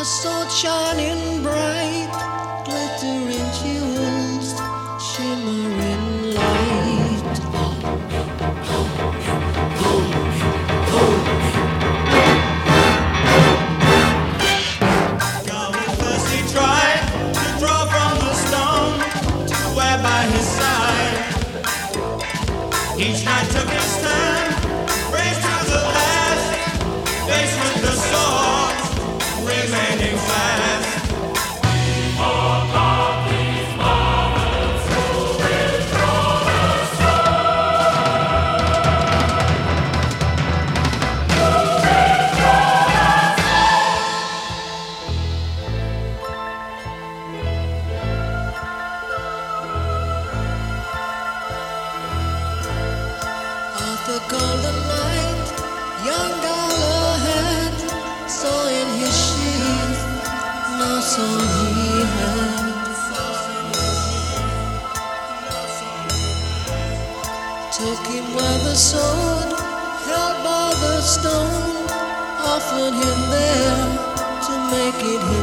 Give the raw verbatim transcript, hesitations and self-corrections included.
A sword shining bright, glittering jewels, shimmering light. Going first he tried to draw from the stone to wear by his side. Each knight took his turn, raised to the last, faced with the sword, remaining fast. The golden light young Galahad saw in his sheath, no sword he had. Took him where the sword held by the stone, offered him there to make it his